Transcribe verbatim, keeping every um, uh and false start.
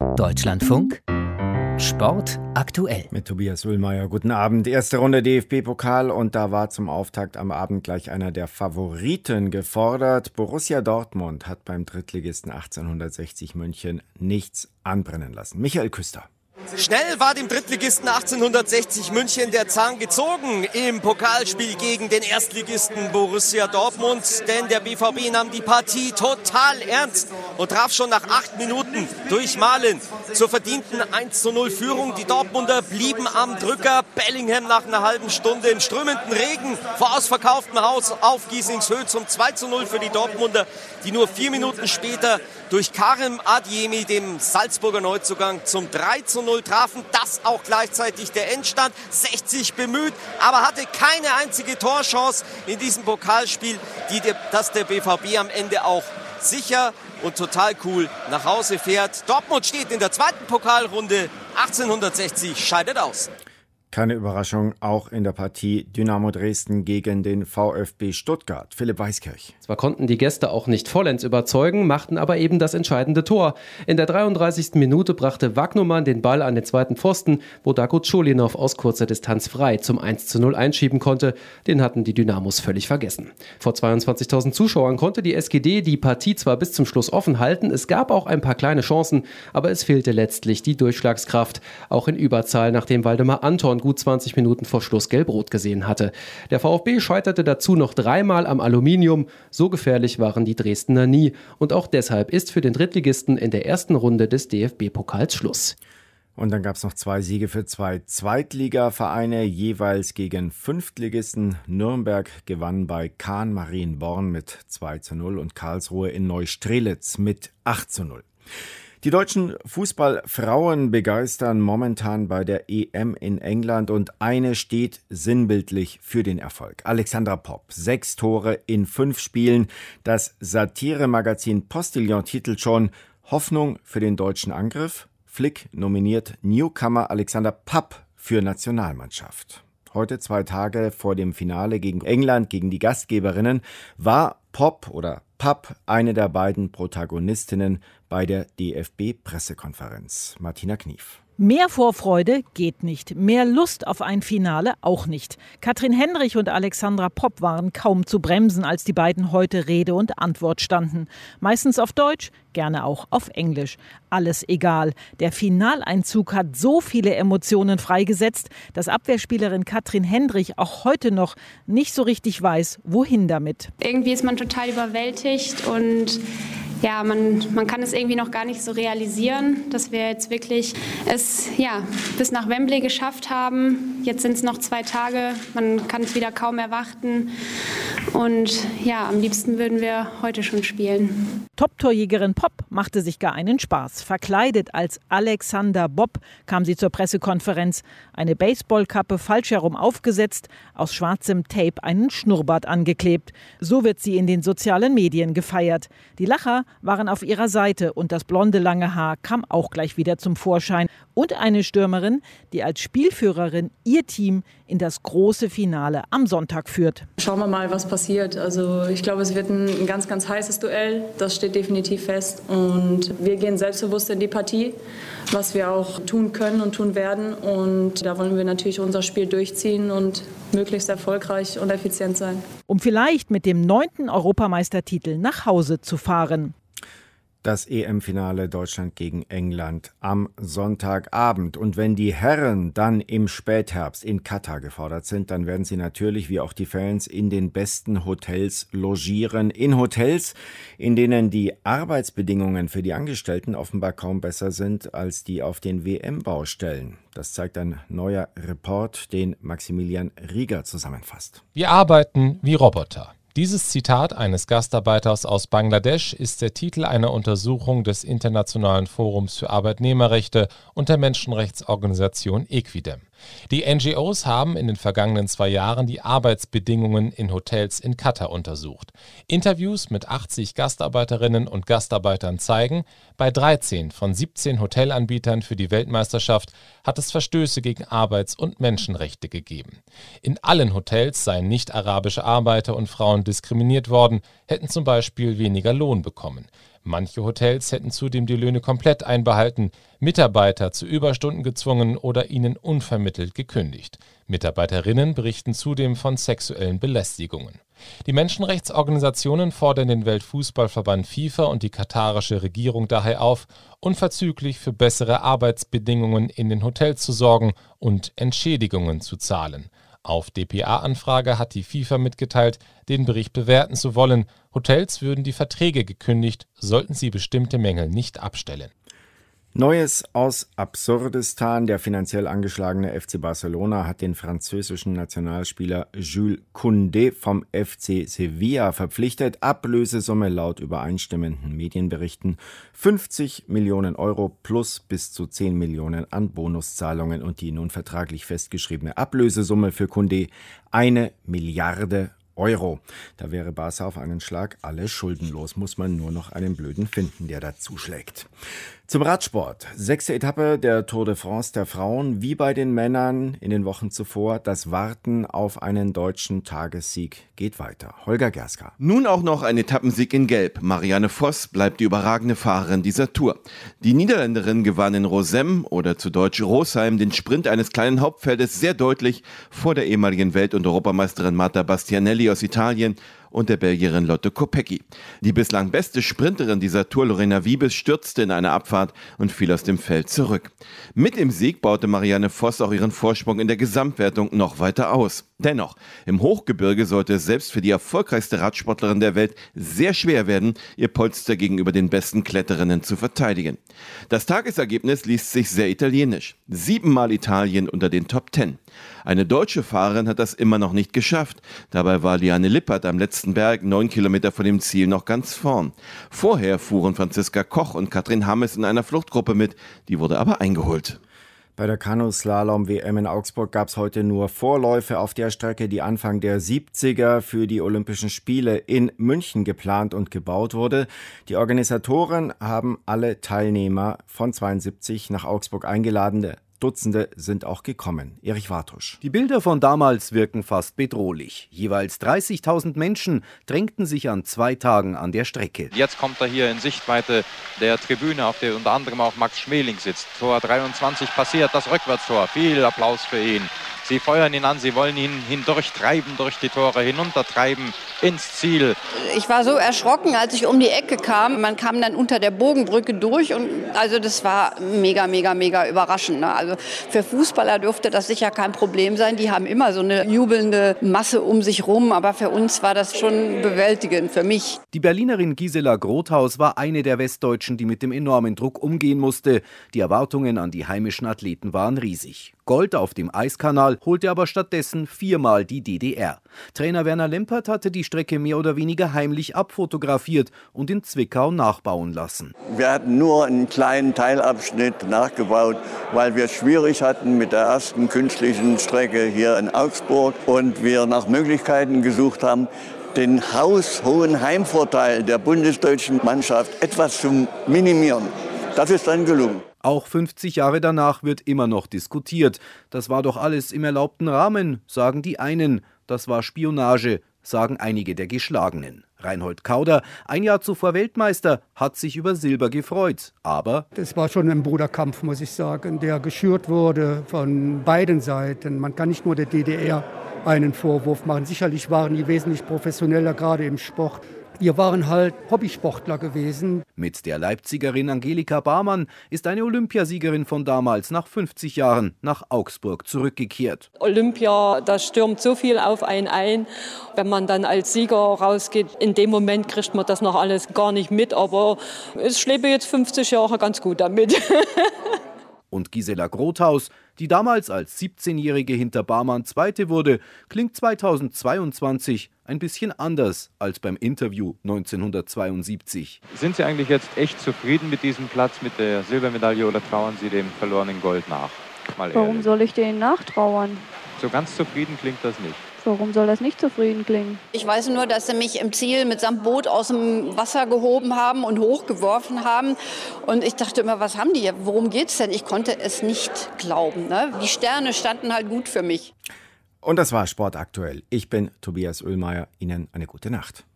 Deutschlandfunk Sport aktuell. Mit Tobias Ullmeier. Guten Abend. Erste Runde D F B-Pokal und da war zum Auftakt am Abend gleich einer der Favoriten gefordert. Borussia Dortmund hat beim Drittligisten achtzehnhundertsechzig München nichts anbrennen lassen. Michael Küster. Schnell war dem Drittligisten achtzehnhundertsechzig München der Zahn gezogen im Pokalspiel gegen den Erstligisten Borussia Dortmund. Denn der B V B nahm die Partie total ernst und traf schon nach acht Minuten durch Malen zur verdienten eins zu null Führung. Die Dortmunder blieben am Drücker. Bellingham nach einer halben Stunde im strömenden Regen vor ausverkauftem Haus auf Giesingshöhe zum zwei zu null für die Dortmunder, die nur vier Minuten später durch Karim Adeyemi, dem Salzburger Neuzugang, zum drei zu null trafen. Das auch gleichzeitig der Endstand. sechzig bemüht, aber hatte keine einzige Torchance in diesem Pokalspiel, die der, dass der B V B am Ende auch sicher und total cool nach Hause fährt. Dortmund steht in der zweiten Pokalrunde. achtzehnhundertsechzig scheidet aus. Keine Überraschung, auch in der Partie Dynamo Dresden gegen den VfB Stuttgart. Philipp Weiskirch. Zwar konnten die Gäste auch nicht vollends überzeugen, machten aber eben das entscheidende Tor. In der dreiunddreißigsten Minute brachte Wagnumann den Ball an den zweiten Pfosten, wo Darko Cholinov aus kurzer Distanz frei zum eins zu null einschieben konnte. Den hatten die Dynamos völlig vergessen. Vor zweiundzwanzigtausend Zuschauern konnte die S G D die Partie zwar bis zum Schluss offen halten, es gab auch ein paar kleine Chancen, aber es fehlte letztlich die Durchschlagskraft. Auch in Überzahl, nachdem Waldemar Anton gut zwanzig Minuten vor Schluss gelb-rot gesehen hatte. Der VfB scheiterte dazu noch dreimal am Aluminium. So gefährlich waren die Dresdner nie. Und auch deshalb ist für den Drittligisten in der ersten Runde des D F B-Pokals Schluss. Und dann gab es noch zwei Siege für zwei Zweitligavereine, jeweils gegen Fünftligisten. Nürnberg gewann bei Kahn Marienborn mit zwei zu null und Karlsruhe in Neustrelitz mit acht zu null. Die deutschen Fußballfrauen begeistern momentan bei der E M in England und eine steht sinnbildlich für den Erfolg. Alexandra Popp, sechs Tore in fünf Spielen. Das Satiremagazin Postillon titelt schon Hoffnung für den deutschen Angriff. Flick nominiert Newcomer Alexander Papp für Nationalmannschaft. Heute, zwei Tage vor dem Finale gegen England, gegen die Gastgeberinnen, war Popp oder Papp eine der beiden Protagonistinnen bei der D F B-Pressekonferenz. Martina Knief. Mehr Vorfreude geht nicht, mehr Lust auf ein Finale auch nicht. Katrin Hendrich und Alexandra Popp waren kaum zu bremsen, als die beiden heute Rede und Antwort standen. Meistens auf Deutsch, gerne auch auf Englisch. Alles egal. Der Finaleinzug hat so viele Emotionen freigesetzt, dass Abwehrspielerin Katrin Hendrich auch heute noch nicht so richtig weiß, wohin damit. Irgendwie ist man total überwältigt und ja, man, man kann es irgendwie noch gar nicht so realisieren, dass wir jetzt wirklich es ja, bis nach Wembley geschafft haben. Jetzt sind es noch zwei Tage, man kann es wieder kaum erwarten. Und ja, am liebsten würden wir heute schon spielen. Top-Torjägerin Popp machte sich gar einen Spaß. Verkleidet als Alexander Bob kam sie zur Pressekonferenz. Eine Baseballkappe falsch herum aufgesetzt, aus schwarzem Tape einen Schnurrbart angeklebt. So wird sie in den sozialen Medien gefeiert. Die Lacher waren auf ihrer Seite und das blonde lange Haar kam auch gleich wieder zum Vorschein. Und eine Stürmerin, die als Spielführerin ihr Team in das große Finale am Sonntag führt. Schauen wir mal, was passiert. Also ich glaube, es wird ein ganz, ganz heißes Duell. Das steht definitiv fest. Und wir gehen selbstbewusst in die Partie, was wir auch tun können und tun werden. Und da wollen wir natürlich unser Spiel durchziehen und möglichst erfolgreich und effizient sein. Um vielleicht mit dem neunten Europameistertitel nach Hause zu fahren. Das E M-Finale Deutschland gegen England am Sonntagabend. Und wenn die Herren dann im Spätherbst in Katar gefordert sind, dann werden sie natürlich, wie auch die Fans, in den besten Hotels logieren. In Hotels, in denen die Arbeitsbedingungen für die Angestellten offenbar kaum besser sind als die auf den W M-Baustellen. Das zeigt ein neuer Report, den Maximilian Rieger zusammenfasst. Wir arbeiten wie Roboter. Dieses Zitat eines Gastarbeiters aus Bangladesch ist der Titel einer Untersuchung des Internationalen Forums für Arbeitnehmerrechte und der Menschenrechtsorganisation Equidem. Die N G Os haben in den vergangenen zwei Jahren die Arbeitsbedingungen in Hotels in Katar untersucht. Interviews mit achtzig Gastarbeiterinnen und Gastarbeitern zeigen, bei dreizehn von siebzehn Hotelanbietern für die Weltmeisterschaft hat es Verstöße gegen Arbeits- und Menschenrechte gegeben. In allen Hotels seien nicht-arabische Arbeiter und Frauen diskriminiert worden, hätten zum Beispiel weniger Lohn bekommen. Manche Hotels hätten zudem die Löhne komplett einbehalten, Mitarbeiter zu Überstunden gezwungen oder ihnen unvermittelt gekündigt. Mitarbeiterinnen berichten zudem von sexuellen Belästigungen. Die Menschenrechtsorganisationen fordern den Weltfußballverband FIFA und die katarische Regierung daher auf, unverzüglich für bessere Arbeitsbedingungen in den Hotels zu sorgen und Entschädigungen zu zahlen. Auf D P A-Anfrage hat die FIFA mitgeteilt, den Bericht bewerten zu wollen. Hotels würden die Verträge gekündigt, sollten sie bestimmte Mängel nicht abstellen. Neues aus Absurdistan. Der finanziell angeschlagene F C Barcelona hat den französischen Nationalspieler Jules Koundé vom F C Sevilla verpflichtet. Ablösesumme laut übereinstimmenden Medienberichten fünfzig Millionen Euro plus bis zu zehn Millionen an Bonuszahlungen und die nun vertraglich festgeschriebene Ablösesumme für Koundé eine Milliarde Euro. Da wäre Barca auf einen Schlag alle schuldenlos, muss man nur noch einen Blöden finden, der da zuschlägt. Zum Radsport. Sechste Etappe der Tour de France der Frauen, wie bei den Männern in den Wochen zuvor. Das Warten auf einen deutschen Tagessieg geht weiter. Holger Gerska. Nun auch noch ein Etappensieg in Gelb. Marianne Vos bleibt die überragende Fahrerin dieser Tour. Die Niederländerin gewann in Rosem oder zu Deutsch Rosheim den Sprint eines kleinen Hauptfeldes sehr deutlich vor der ehemaligen Welt- und Europameisterin Marta Bastianelli aus Italien und der Belgierin Lotte Kopecky. Die bislang beste Sprinterin dieser Tour, Lorena Wiebes, stürzte in einer Abfahrt und fiel aus dem Feld zurück. Mit dem Sieg baute Marianne Vos auch ihren Vorsprung in der Gesamtwertung noch weiter aus. Dennoch, im Hochgebirge sollte es selbst für die erfolgreichste Radsportlerin der Welt sehr schwer werden, ihr Polster gegenüber den besten Kletterinnen zu verteidigen. Das Tagesergebnis liest sich sehr italienisch. Siebenmal Italien unter den Top Ten. Eine deutsche Fahrerin hat das immer noch nicht geschafft. Dabei war Liane Lippert am letzten Berg neun Kilometer vor dem Ziel noch ganz vorn. Vorher fuhren Franziska Koch und Katrin Hammes in einer Fluchtgruppe mit. Die wurde aber eingeholt. Bei der Kanuslalom-W M in Augsburg gab es heute nur Vorläufe auf der Strecke, die Anfang der siebziger für die Olympischen Spiele in München geplant und gebaut wurde. Die Organisatoren haben alle Teilnehmer von zweiundsiebzig nach Augsburg eingeladen. Dutzende sind auch gekommen. Erich Wartusch. Die Bilder von damals wirken fast bedrohlich. Jeweils dreißigtausend Menschen drängten sich an zwei Tagen an der Strecke. Jetzt kommt er hier in Sichtweite der Tribüne, auf der unter anderem auch Max Schmeling sitzt. Tor dreiundzwanzig passiert, das Rückwärtstor. Viel Applaus für ihn. Sie feuern ihn an, sie wollen ihn hindurchtreiben, durch die Tore, hinuntertreiben ins Ziel. Ich war so erschrocken, als ich um die Ecke kam. Man kam dann unter der Bogenbrücke durch und also das war mega, mega, mega überraschend. Ne? Also für Fußballer dürfte das sicher kein Problem sein. Die haben immer so eine jubelnde Masse um sich rum, aber für uns war das schon bewältigend, für mich. Die Berlinerin Gisela Grothaus war eine der Westdeutschen, die mit dem enormen Druck umgehen musste. Die Erwartungen an die heimischen Athleten waren riesig. Gold auf dem Eiskanal holte aber stattdessen viermal die D D R. Trainer Werner Lempert hatte die Strecke mehr oder weniger heimlich abfotografiert und in Zwickau nachbauen lassen. Wir hatten nur einen kleinen Teilabschnitt nachgebaut, weil wir es schwierig hatten mit der ersten künstlichen Strecke hier in Augsburg und wir nach Möglichkeiten gesucht haben, den haushohen Heimvorteil der bundesdeutschen Mannschaft etwas zu minimieren. Das ist dann gelungen. Auch fünfzig Jahre danach wird immer noch diskutiert. Das war doch alles im erlaubten Rahmen, sagen die einen. Das war Spionage, sagen einige der Geschlagenen. Reinhold Kauder, ein Jahr zuvor Weltmeister, hat sich über Silber gefreut. Aber das war schon ein Bruderkampf, muss ich sagen, der geschürt wurde von beiden Seiten. Man kann nicht nur der D D R einen Vorwurf machen. Sicherlich waren die wesentlich professioneller, gerade im Sport. Wir waren halt Hobbysportler gewesen. Mit der Leipzigerin Angelika Barmann ist eine Olympiasiegerin von damals nach fünfzig Jahren nach Augsburg zurückgekehrt. Olympia, da stürmt so viel auf einen ein. Wenn man dann als Sieger rausgeht, in dem Moment kriegt man das noch alles gar nicht mit. Aber ich lebe jetzt fünfzig Jahre ganz gut damit. Und Gisela Grothaus, die damals als siebzehnjährige hinter Barmann Zweite wurde, klingt zweitausendzweiundzwanzig ein bisschen anders als beim Interview neunzehnhundertzweiundsiebzig. Sind Sie eigentlich jetzt echt zufrieden mit diesem Platz, mit der Silbermedaille, oder trauern Sie dem verlorenen Gold nach? Mal Warum ehrlich. soll ich denen nachtrauern? So ganz zufrieden klingt das nicht. Warum soll das nicht zufrieden klingen? Ich weiß nur, dass sie mich im Ziel mit samt Boot aus dem Wasser gehoben haben und hochgeworfen haben. Und ich dachte immer, was haben die hier? Worum geht's denn? Ich konnte es nicht glauben. Ne? Die Sterne standen halt gut für mich. Und das war Sport aktuell. Ich bin Tobias Oehlmeier. Ihnen eine gute Nacht.